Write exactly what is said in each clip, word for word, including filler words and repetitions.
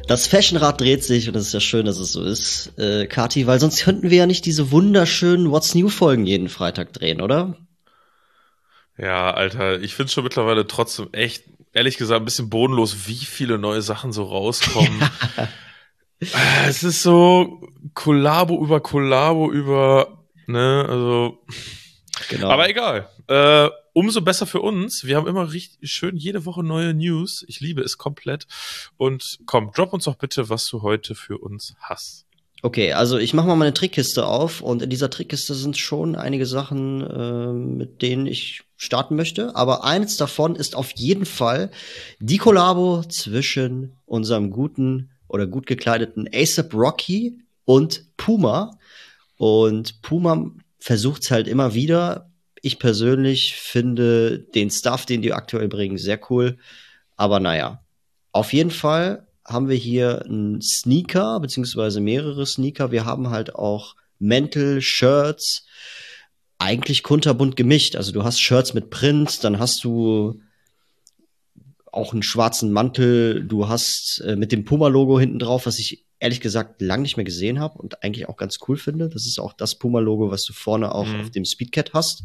Das Fashionrad dreht sich und es ist ja schön, dass es so ist, äh, Kati, weil sonst könnten wir ja nicht diese wunderschönen What's New-Folgen jeden Freitag drehen, oder? Ja, Alter, ich find's schon mittlerweile trotzdem echt, ehrlich gesagt, ein bisschen bodenlos, wie viele neue Sachen so rauskommen. Äh, Es ist so Kollabo über Kollabo über, ne, also, aber Genau. egal. Äh, umso besser für uns. Wir haben immer richtig schön jede Woche neue News. Ich liebe es komplett. Und komm, drop uns doch bitte, was du heute für uns hast. Okay, also ich mache mal meine Trickkiste auf und in dieser Trickkiste sind schon einige Sachen, äh, mit denen ich starten möchte. Aber eines davon ist auf jeden Fall die Kollabo zwischen unserem guten oder gut gekleideten A$AP Rocky und Puma. Und Puma versucht's halt immer wieder. Ich persönlich finde den Stuff, den die aktuell bringen, sehr cool. Aber naja, auf jeden Fall haben wir hier einen Sneaker, beziehungsweise mehrere Sneaker. Wir haben halt auch Mäntel, Shirts, eigentlich kunterbunt gemischt. Also du hast Shirts mit Print, dann hast du auch einen schwarzen Mantel, du hast äh, mit dem Puma-Logo hinten drauf, was ich ehrlich gesagt lang nicht mehr gesehen habe und eigentlich auch ganz cool finde. Das ist auch das Puma-Logo, was du vorne auch auf Mhm. dem Speedcat hast.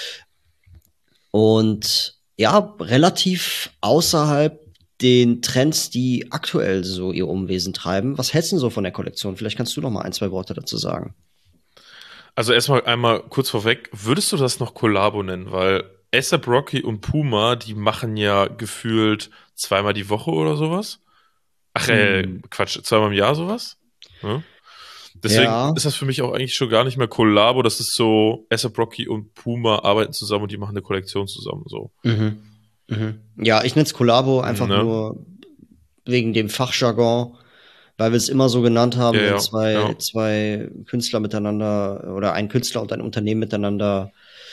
Und ja, relativ außerhalb den Trends, die aktuell so ihr Umwesen treiben. Was hältst du denn so von der Kollektion? Vielleicht kannst du noch mal ein, zwei Worte dazu sagen. Also erstmal einmal kurz vorweg, würdest du das noch Kollabo nennen? Weil A$AP Rocky und Puma, die machen ja gefühlt zweimal die Woche oder sowas. Ach, äh, Hm. Quatsch, zweimal im Jahr sowas. Ja. Deswegen Ja, ist das für mich auch eigentlich schon gar nicht mehr Kollabo. Das ist so, A$AP Rocky und Puma arbeiten zusammen und die machen eine Kollektion zusammen. So. mhm. Mhm. Ja, ich nenne es Kollabo einfach Ne? nur wegen dem Fachjargon, weil wir es immer so genannt Ja, haben, wenn ja, zwei, ja. zwei Künstler miteinander oder ein Künstler und ein Unternehmen miteinander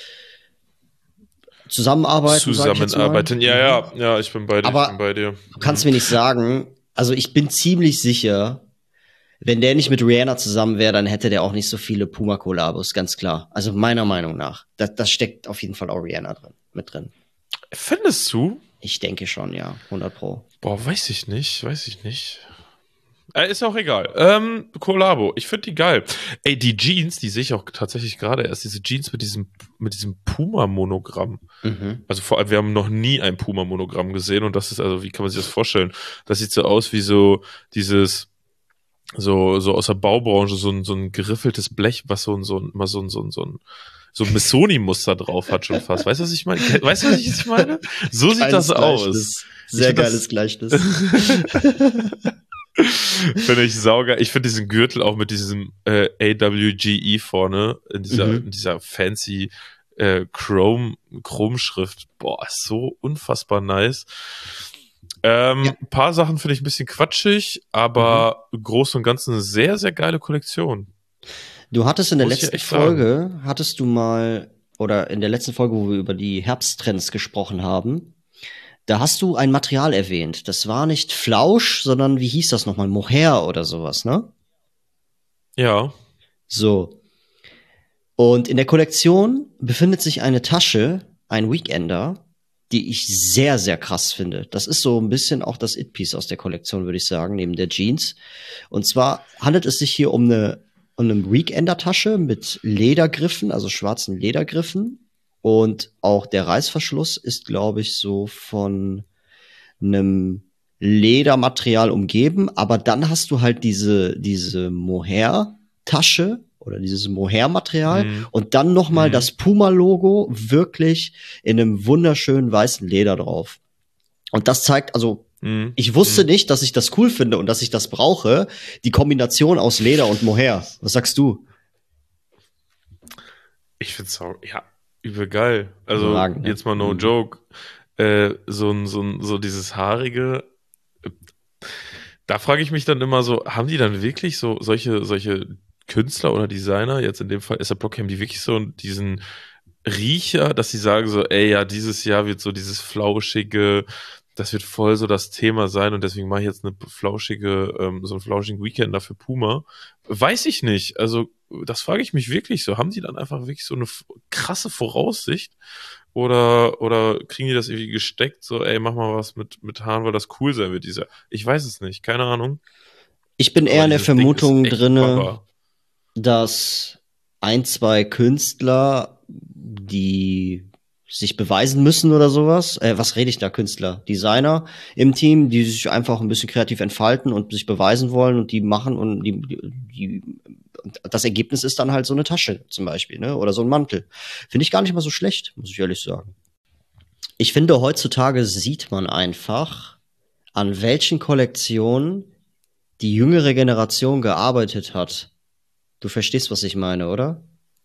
zusammenarbeiten, sage ich jetzt mal. Zusammenarbeiten. Ja, Mhm. ja, ja, ich bin bei dir, ich bin Aber bei dir. du kannst Mhm. mir nicht sagen, also ich bin ziemlich sicher, wenn der nicht mit Rihanna zusammen wäre, dann hätte der auch nicht so viele Puma-Kollabos, ganz klar. Also meiner Meinung nach. Das, das steckt auf jeden Fall auch Rihanna drin, mit drin. Findest du? Ich denke schon, ja, hundert Pro. Boah, weiß ich nicht, weiß ich nicht. Äh, ist auch egal. Ähm, Kollabo, ich finde die geil. Ey, die Jeans, die sehe ich auch tatsächlich gerade erst, diese Jeans mit diesem, mit diesem Puma-Monogramm. Mhm. Also vor allem, wir haben noch nie ein Puma-Monogramm gesehen und das ist, also, wie kann man sich das vorstellen? Das sieht so aus wie so dieses, so, so aus der Baubranche, so ein, so ein geriffeltes Blech, was so ein, so ein, mal so ein, so ein, so ein, so ein Missoni-Muster drauf hat schon fast. Weißt du, was ich meine? Weißt du, was ich meine? So sieht das Geiles aus. Gleichnis. Ich Sehr finde geiles das, Gleichnis. finde ich saugeil. Ich finde diesen Gürtel auch mit diesem äh, A W G E vorne, in dieser, in Mhm. dieser fancy äh, Chrome, Chrome-Schrift. Boah, ist so unfassbar nice. Ja. Ähm, ein paar Sachen finde ich ein bisschen quatschig, Mhm. aber im Großen und Ganzen eine sehr, sehr geile Kollektion. Du hattest in der Muss ich ja letzten echt sagen. Folge, hattest du mal, oder in der letzten Folge, wo wir über die Herbsttrends gesprochen haben, da hast du ein Material erwähnt. Das war nicht Flausch, sondern wie hieß das nochmal? Mohair oder sowas, ne? Ja. So. Und in der Kollektion befindet sich eine Tasche, ein Weekender, die ich sehr, sehr krass finde. Das ist so ein bisschen auch das It-Piece aus der Kollektion, würde ich sagen, neben der Jeans. Und zwar handelt es sich hier um eine, um eine Weekender-Tasche mit Ledergriffen, also schwarzen Ledergriffen. Und auch der Reißverschluss ist, glaube ich, so von einem Ledermaterial umgeben, aber dann hast du halt diese, diese Mohair-Tasche oder dieses Mohair-Material Mhm. und dann noch mal Mhm. das Puma-Logo wirklich in einem wunderschönen weißen Leder drauf. Und das zeigt, also Mhm. ich wusste Mhm. nicht, dass ich das cool finde und dass ich das brauche, die Kombination aus Leder und Mohair. Was sagst du? Ich find's auch, ja, übel geil. Also, Überragend, ne? jetzt mal no Mhm. joke. Äh, so ein, so ein, so dieses haarige, äh, da frage ich mich dann immer so, haben die dann wirklich so solche, solche Künstler oder Designer, jetzt in dem Fall A$AP Rocky, haben die wirklich so diesen Riecher, dass sie sagen so, ey, ja, dieses Jahr wird so dieses flauschige, das wird voll so das Thema sein und deswegen mache ich jetzt eine flauschige, ähm, so einen flauschigen Weekend dafür Puma. Weiß ich nicht. Also, das frage ich mich wirklich so. Haben die dann einfach wirklich so eine f- krasse Voraussicht? Oder, oder kriegen die das irgendwie gesteckt? So, ey, mach mal was mit, mit Haaren, weil das cool sein wird, dieser. Ich weiß es nicht, keine Ahnung. Ich bin eher Aber in der dieses Ding ist Vermutung echt drinne, Baba. dass ein, zwei Künstler, die sich beweisen müssen oder sowas, äh, was rede ich da, Künstler, Designer im Team, die sich einfach ein bisschen kreativ entfalten und sich beweisen wollen und die machen und die, die, die und das Ergebnis ist dann halt so eine Tasche zum Beispiel, ne, oder so ein Mantel. Finde ich gar nicht mal so schlecht, muss ich ehrlich sagen. Ich finde, heutzutage sieht man einfach, an welchen Kollektionen die jüngere Generation gearbeitet hat. Du verstehst, was ich meine, oder?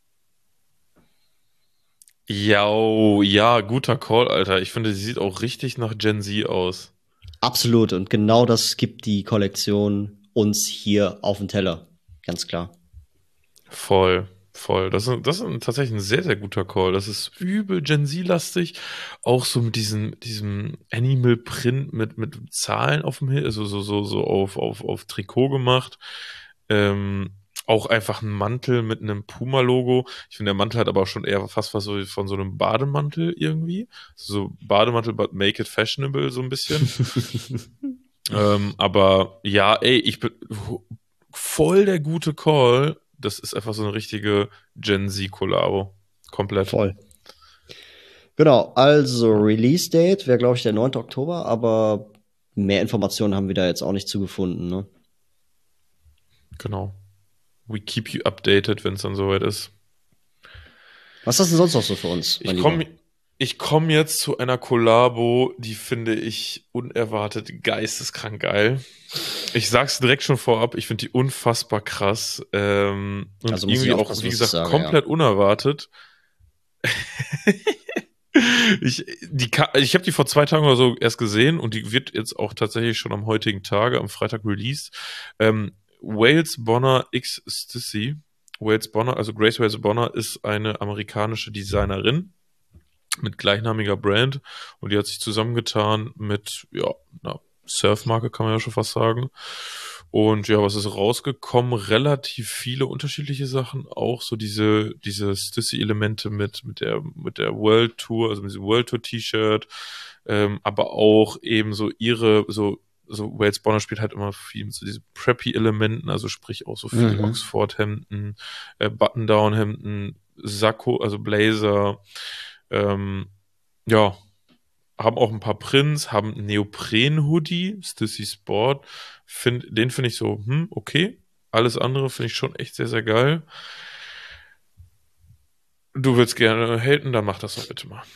Ja, oh, ja, guter Call, Alter. Ich finde, sie sieht auch richtig nach Gen Z aus. Absolut. Und genau das gibt die Kollektion uns hier auf den Teller. Ganz klar. Voll, voll. Das ist, das ist ein, tatsächlich ein sehr, sehr guter Call. Das ist übel Gen Z-lastig. Auch so mit diesem, diesem Animal Print mit, mit Zahlen auf dem Hin, also so, so, so auf, auf, auf Trikot gemacht. Ähm, auch einfach ein Mantel mit einem Puma-Logo. Ich finde, der Mantel hat aber auch schon eher fast was so von so einem Bademantel irgendwie. So Bademantel, but make it fashionable, so ein bisschen. Ähm, aber ja, ey, ich bin voll der gute Call. Das ist einfach so eine richtige Gen Z-Kollabo. Komplett. Voll. Genau, also Release Date wäre, glaube ich, der neunte Oktober, aber mehr Informationen haben wir da jetzt auch nicht zugefunden, ne? Genau. We keep you updated, wenn es dann soweit ist. Was hast du denn sonst noch so für uns, mein Ich Lieber? komme ich komm jetzt zu einer Kollabo, die finde ich unerwartet geisteskrank geil. Ich sag's direkt schon vorab, ich finde die unfassbar krass. Ähm, und Also muss ich irgendwie auch, aufpassen, wie was ich gesagt, sage, ja. komplett unerwartet. Ich, die, Ka- ich habe die vor zwei Tagen oder so erst gesehen und die wird jetzt auch tatsächlich schon am heutigen Tage, am Freitag released. Ähm, Wales Bonner X Stussy. Wales Bonner, also Grace Wales Bonner ist eine amerikanische Designerin mit gleichnamiger Brand und die hat sich zusammengetan mit, ja, einer Surfmarke, kann man ja schon fast sagen. Und ja, was ist rausgekommen? Relativ viele unterschiedliche Sachen, auch so diese, diese Stussy-Elemente mit, mit der, mit der World Tour, also mit diesem World Tour T-Shirt, ähm, aber auch eben so ihre, so, so Wales Bonner spielt halt immer viel mit so diesen Preppy-Elementen, also sprich auch so viel Mhm. Oxford-Hemden, äh, Button-Down-Hemden, Sakko, also Blazer, ähm, ja, haben auch ein paar Prints, haben einen Neopren-Hoodie, Stussy Sport. Find, den finde ich so, hm, okay. Alles andere finde ich schon echt sehr, sehr geil. Du willst gerne haten, dann mach das doch bitte mal.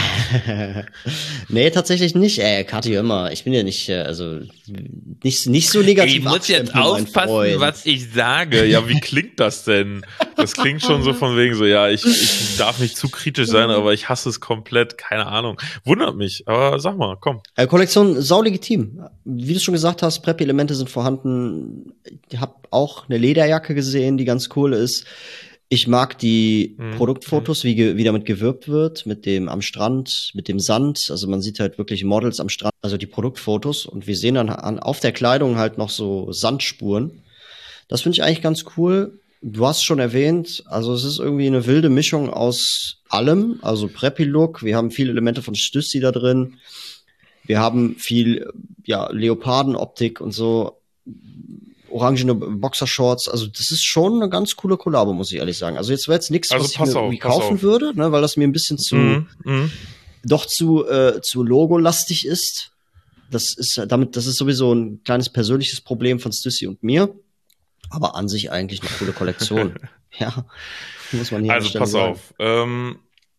Nee, tatsächlich nicht. Ey, Kathi, hör mal, ich bin ja nicht, äh, also nicht, nicht so negativ abstempeln, mein Freund. ich sage. Ja, wie klingt das denn? Das klingt schon so von wegen so, ja, ich, ich darf nicht zu kritisch sein, aber ich hasse es komplett. Keine Ahnung. Wundert mich, aber sag mal, komm. Äh, Kollektion saulegitim. Wie du schon gesagt hast, Prep-Elemente sind vorhanden. Ich habe auch eine Lederjacke gesehen, die ganz cool ist. Ich mag die Mhm. Produktfotos, wie, ge- wie damit gewirkt wird, mit dem am Strand, mit dem Sand. Also man sieht halt wirklich Models am Strand, also die Produktfotos. Und wir sehen dann an, auf der Kleidung halt noch so Sandspuren. Das finde ich eigentlich ganz cool. Du hast schon erwähnt, also es ist irgendwie eine wilde Mischung aus allem. Also Preppy-Look, wir haben viele Elemente von Stussy da drin. Wir haben viel, ja, Leopardenoptik und so, orangene Boxershorts. Also das ist schon eine ganz coole Kollabo, muss ich ehrlich sagen. Also jetzt wäre jetzt nichts, Also was ich pass mir auf, irgendwie pass kaufen auf. würde, ne, weil das mir ein bisschen zu, Mhm. Mhm. doch zu, äh, zu Logo-lastig ist. Das ist äh, damit, das ist sowieso ein kleines persönliches Problem von Stussy und mir. Aber an sich eigentlich eine coole Kollektion. Ja, muss man hier an der Also Stelle pass sagen. auf. Ähm,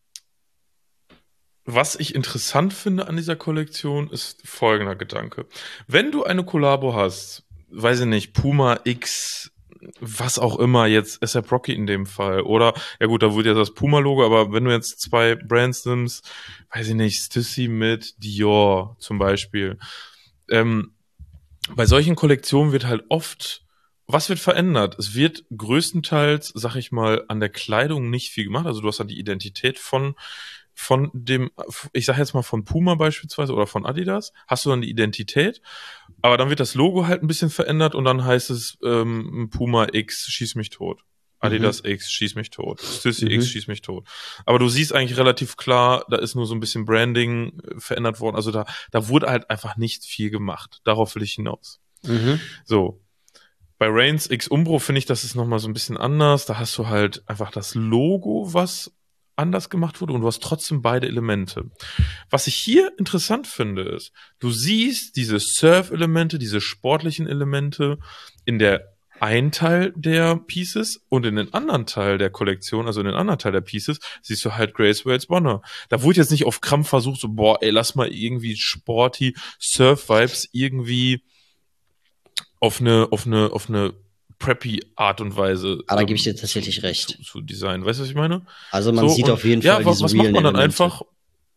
was ich interessant finde an dieser Kollektion ist folgender Gedanke. Wenn du eine Kollabo hast, weiß ich nicht, Puma X, was auch immer, jetzt A$AP Rocky in dem Fall, oder, ja gut, da wurde ja das Puma-Logo, aber wenn du jetzt zwei Brands nimmst, weiß ich nicht, Stussy mit Dior zum Beispiel, ähm, bei solchen Kollektionen wird halt oft, was wird verändert? Es wird größtenteils, sag ich mal, an der Kleidung nicht viel gemacht. Also du hast dann die Identität von von dem, ich sag jetzt mal von Puma beispielsweise oder von Adidas, hast du dann die Identität, aber dann wird das Logo halt ein bisschen verändert und dann heißt es ähm, Puma X, schieß mich tot. Adidas mhm. X, schieß mich tot. Stussy mhm. X, schieß mich tot. Aber du siehst eigentlich relativ klar, da ist nur so ein bisschen Branding verändert worden. Also da, da wurde halt einfach nicht viel gemacht. Darauf will ich hinaus. Mhm. So. Bei Reigns X Umbro finde ich, das ist nochmal so ein bisschen anders. Da hast du halt einfach das Logo, was anders gemacht wurde und du hast trotzdem beide Elemente. Was ich hier interessant finde, ist, du siehst diese Surf-Elemente, diese sportlichen Elemente in der einen Teil der Pieces und in den anderen Teil der Kollektion, also in den anderen Teil der Pieces, siehst du halt Grace Wales Bonner. Da wurde jetzt nicht auf Krampf versucht, so, boah, ey, lass mal irgendwie sporty Surf-Vibes irgendwie auf eine, auf eine, auf eine preppy Art und Weise. Aber da gebe ich dir tatsächlich zu, recht. Zu, zu designen. Weißt du, was ich meine? Also man so, sieht auf jeden ja, Fall was, diese was macht man dann Elemente. einfach?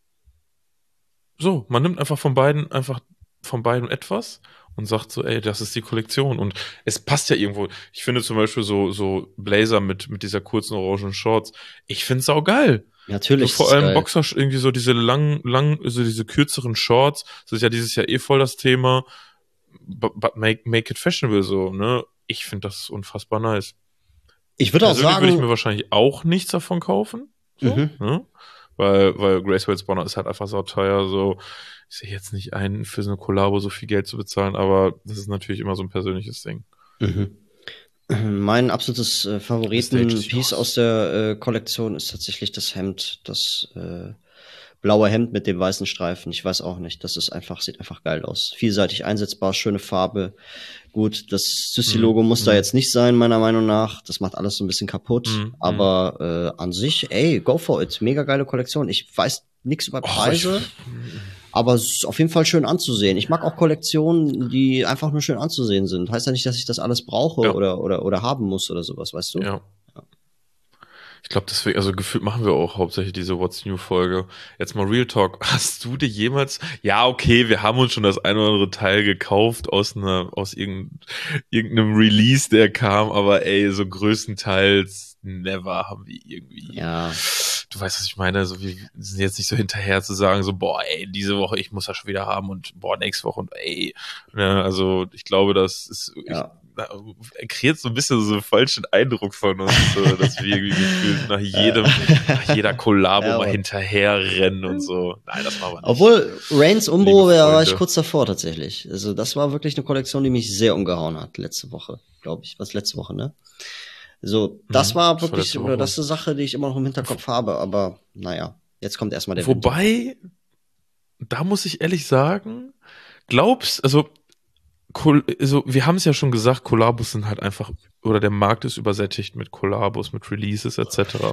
So, man nimmt einfach von beiden, einfach von beiden etwas und sagt so, ey, das ist die Kollektion. Und es passt ja irgendwo. Ich finde zum Beispiel so, so Blazer mit, mit dieser kurzen orangen Shorts. Ich finde es auch geil. Natürlich. So vor allem geil. Boxer, irgendwie so diese lang, lang, so diese kürzeren Shorts. Das ist ja dieses Jahr eh voll das Thema. But, but make, make it fashionable so, ne? Ich finde das unfassbar nice. Ich würde auch sagen, würde ich mir wahrscheinlich auch nichts davon kaufen. So, mhm. ne? Weil, weil Grace Wales Bonner ist halt einfach so teuer, so. Ich sehe jetzt nicht ein, für so eine Kollabo so viel Geld zu bezahlen, aber das ist natürlich immer so ein persönliches Ding. Mhm. Mein absolutes äh, Favoriten-Piece aus der äh, Kollektion ist tatsächlich das Hemd, das äh, blaue Hemd mit dem weißen Streifen. Ich weiß auch nicht, das ist einfach, sieht einfach geil aus. Vielseitig einsetzbar, schöne Farbe. Gut, das Stussy-Logo mm, muss mm. da jetzt nicht sein, meiner Meinung nach. Das macht alles so ein bisschen kaputt. Mm, aber äh, an sich, ey, go for it. Mega geile Kollektion. Ich weiß nichts über Preise, oh, aber es ist auf jeden Fall schön anzusehen. Ich mag auch Kollektionen, die einfach nur schön anzusehen sind. Heißt ja nicht, dass ich das alles brauche ja. oder, oder, oder haben muss oder sowas, weißt du? Ja. ja. Ich glaube, deswegen, also gefühlt machen wir auch hauptsächlich diese What's New-Folge. Jetzt mal Real Talk. Hast du dir jemals, ja, okay, wir haben uns schon das ein oder andere Teil gekauft aus einer, aus irgendein, irgendeinem Release, der kam, aber ey, so größtenteils never haben wir irgendwie. Ja. Du weißt, was ich meine, so wir sind jetzt nicht so hinterher zu sagen, so, boah, ey, diese Woche, ich muss das schon wieder haben und boah, nächste Woche und ey. Ja, also ich glaube, das ist, ja. er kreiert so ein bisschen so einen falschen Eindruck von uns, so, dass wir irgendwie gefühlt nach jedem, nach jeder Kollabo ja, mal hinterher rennen und so. Nein, das machen wir nicht. Obwohl, Reigns Umbro, da war ich kurz davor tatsächlich. Also das war wirklich eine Kollektion, die mich sehr umgehauen hat, letzte Woche, glaube ich. Was letzte Woche, ne? So, das mhm, war wirklich, das oder das ist eine Sache, die ich immer noch im Hinterkopf habe, aber naja, jetzt kommt erstmal der Wobei, Winter. Da muss ich ehrlich sagen, glaubst, also also wir haben es ja schon gesagt, Kollabos sind halt einfach, oder der Markt ist übersättigt mit Kollabos, mit Releases et cetera.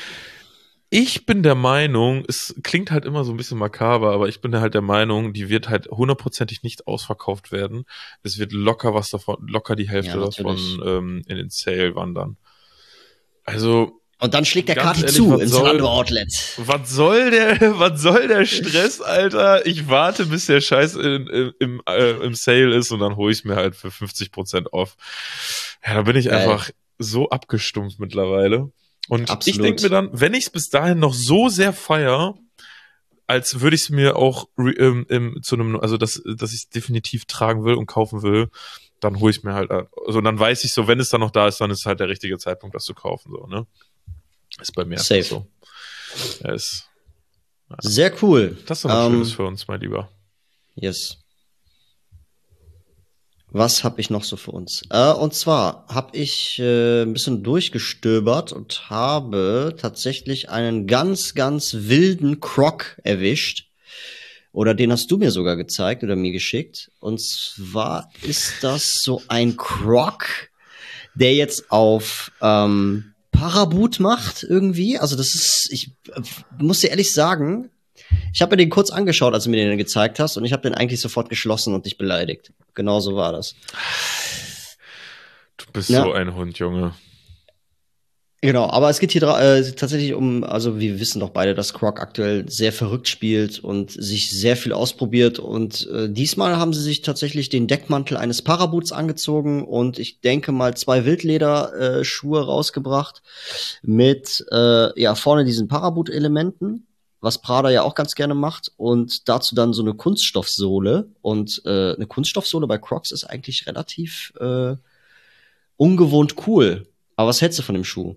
Ich bin der Meinung, es klingt halt immer so ein bisschen makaber, aber ich bin halt der Meinung, die wird halt hundertprozentig nicht ausverkauft werden. Es wird locker was davon, locker die Hälfte ja, davon ähm, in den Sale wandern. Also und dann schlägt der Kati zu im Zalando Outlet. Was soll der, was soll der Stress, Alter? Ich warte, bis der Scheiß in, in, im, äh, im Sale ist und dann hole ich es mir halt für fünfzig Prozent off. Ja, da bin ich Geil. einfach so abgestumpft mittlerweile. Und Absolut. ich denke mir dann, wenn ich es bis dahin noch so sehr feier, als würde ich es mir auch ähm, ähm, zu einem, also dass, dass ich es definitiv tragen will und kaufen will, dann hole ich mir halt, also dann weiß ich so, wenn es dann noch da ist, dann ist halt der richtige Zeitpunkt, das zu kaufen, so, ne? Ist bei mir Safe. so. Ja, ist, ja. Sehr cool. Das ist doch was um, Schönes für uns, mein Lieber. Yes. Was habe ich noch so für uns? Äh, und zwar habe ich äh, ein bisschen durchgestöbert und habe tatsächlich einen ganz, ganz wilden Croc erwischt. Oder den hast du mir sogar gezeigt oder mir geschickt. Und zwar ist das so ein Croc, der jetzt auf ähm, Paraboot macht irgendwie. Also das ist, ich äh, muss dir ehrlich sagen, ich habe mir den kurz angeschaut, als du mir den gezeigt hast, und ich habe den eigentlich sofort geschlossen und dich beleidigt. Genau so war das. Du bist ja. so ein Hund, Junge. Genau, aber es geht hier äh, tatsächlich um, also wir wissen doch beide, dass Croc aktuell sehr verrückt spielt und sich sehr viel ausprobiert, und äh, diesmal haben sie sich tatsächlich den Deckmantel eines Paraboots angezogen und ich denke mal zwei Wildlederschuhe äh, rausgebracht mit äh, ja vorne diesen Paraboot-Elementen. was Prada ja auch ganz gerne macht. Und dazu dann so eine Kunststoffsohle. Und äh, eine Kunststoffsohle bei Crocs ist eigentlich relativ äh, ungewohnt cool. Aber was hältst du von dem Schuh?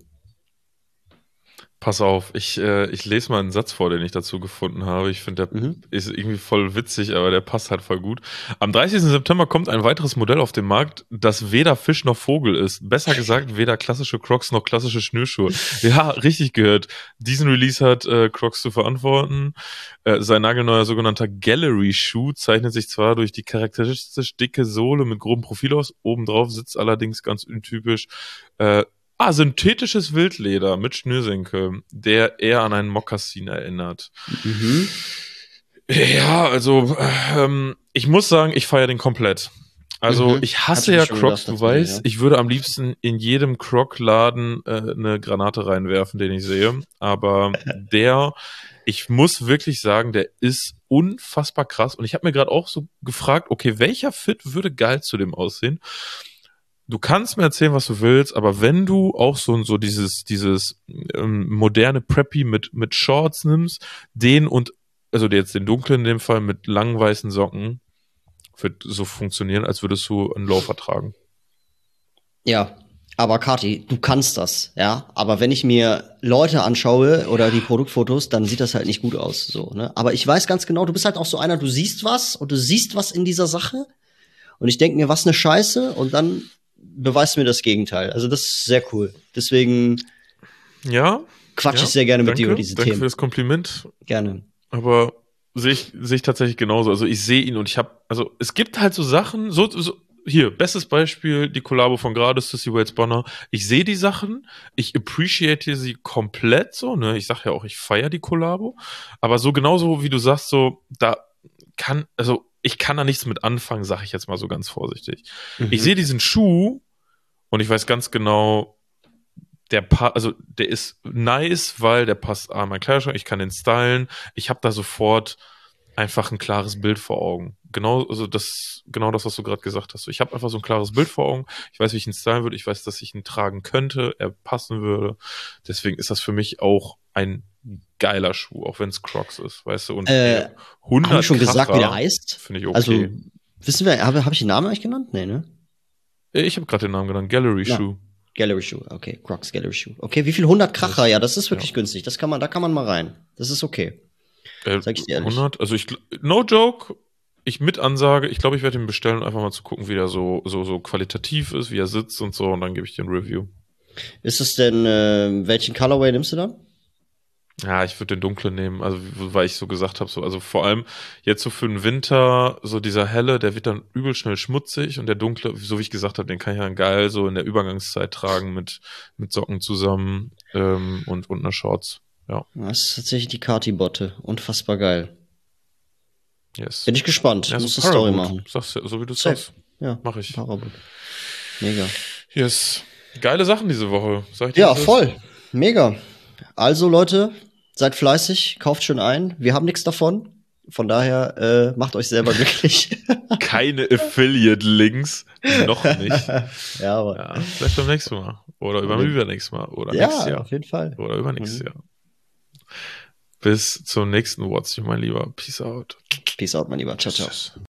Pass auf, ich, äh, ich lese mal einen Satz vor, den ich dazu gefunden habe. Ich finde, der Mhm. ist irgendwie voll witzig, aber der passt halt voll gut. Am dreißigsten September kommt ein weiteres Modell auf den Markt, das weder Fisch noch Vogel ist. Besser gesagt, weder klassische Crocs noch klassische Schnürschuhe. Ja, richtig gehört. Diesen Release hat äh, Crocs zu verantworten. Äh, sein nagelneuer sogenannter Gallery-Schuh zeichnet sich zwar durch die charakteristisch dicke Sohle mit grobem Profil aus, obendrauf sitzt allerdings ganz untypisch äh, Ah, synthetisches Wildleder mit Schnürsenkel, der eher an einen Mokassin erinnert. Mhm. Ja, also ähm, ich muss sagen, ich feiere den komplett. Also Mhm. ich Hab hasse ich mir ja schon Crocs, gedacht, du tatsächlich, weißt, ja. ich würde am liebsten in jedem Croc-Laden äh, eine Granate reinwerfen, den ich sehe. Aber der, ich muss wirklich sagen, der ist unfassbar krass. Und ich habe mir gerade auch so gefragt, okay, welcher Fit würde geil zu dem aussehen? Du kannst mir erzählen, was du willst, aber wenn du auch so, so dieses, dieses ähm, moderne Preppy mit, mit Shorts nimmst, den und, also jetzt den dunklen in dem Fall mit langen weißen Socken, wird so funktionieren, als würdest du einen Loafer tragen. Ja, aber Kati, du kannst das, ja. Aber wenn ich mir Leute anschaue oder die Produktfotos, dann sieht das halt nicht gut aus, so, ne. Aber ich weiß ganz genau, du bist halt auch so einer, du siehst was und du siehst was in dieser Sache und ich denke mir, was ne Scheiße und dann beweist mir das Gegenteil. Also das ist sehr cool. Deswegen Ja, quatsche ja, ich sehr gerne mit danke, dir über diese danke für Themen. das Kompliment. Gerne. Aber sehe ich, sehe ich tatsächlich genauso. Also ich sehe ihn und ich habe, also es gibt halt so Sachen, so, so hier, bestes Beispiel, die Kollabo von gerade, Sissy Wales Bonner. Ich sehe die Sachen, ich appreciate sie komplett so, ne? Ich sag ja auch, ich feiere die Kollabo. Aber so genauso, wie du sagst, so, da kann, also ich kann da nichts mit anfangen, sage ich jetzt mal so ganz vorsichtig. Ich sehe Mhm. diesen Schuh und ich weiß ganz genau, der pa also der ist nice, weil der passt an meinen Kleiderschrank, ich kann den stylen, ich habe da sofort einfach ein klares Bild vor Augen. Genau, also das, genau das, was du gerade gesagt hast. Ich habe einfach so ein klares Bild vor Augen. Ich weiß, wie ich ihn stylen würde. Ich weiß, dass ich ihn tragen könnte, er passen würde. Deswegen ist das für mich auch ein geiler Schuh, auch wenn es Crocs ist, weißt du. Und ey, Äh, haben wir hundert schon gesagt, wie der Kracher heißt? finde ich Also, okay. wissen wir, habe hab ich den Namen eigentlich genannt? Nee, ne? Äh, Ich habe gerade den Namen genannt, Gallery Ja. Shoe. Gallery Shoe, okay, Crocs Gallery Shoe. Okay, wie viel? hundert Kracher? Yes. Ja, das ist wirklich Ja. günstig. Das kann man, da kann man mal rein. Das ist okay. Äh, Sag ich dir ehrlich. hundert, also ich, gl- no joke, ich mit Ansage, ich glaube, ich werde ihn bestellen, einfach mal zu gucken, wie der so, so, so qualitativ ist, wie er sitzt und so, und dann gebe ich dir ein Review. Ist es denn, äh, welchen Colorway nimmst du dann? Ja, ich würde den dunklen nehmen, also w- weil ich so gesagt habe, so, also vor allem jetzt so für den Winter, so dieser helle, der wird dann übel schnell schmutzig und der dunkle, so wie ich gesagt habe, den kann ich dann geil so in der Übergangszeit tragen mit, mit Socken zusammen ähm, und, und einer Shorts. Ja, Das ist tatsächlich die Kati-Botte. Unfassbar geil. yes. Bin ich gespannt. Ja, Muss so eine Story Paraboot, machen. sagst du, so wie du Safe. sagst, Ja, mache ich. Paraboot. Mega. Yes. Geile Sachen diese Woche, sag ich dir. Ja, was ist. voll. Mega. Also, Leute, seid fleißig, kauft schön ein. Wir haben nichts davon. Von daher, äh, macht euch selber glücklich. Keine Affiliate-Links. Noch nicht. Ja, aber. Ja, vielleicht beim nächsten Mal. Oder Ja, beim übernächsten Mal. Oder nächstes Ja, Jahr. auf jeden Fall. Oder übernächstes Mhm. Jahr. Bis zum nächsten What's You, mein Lieber. Peace out. Peace out, mein Lieber. Ciao, ciao. Tschüss.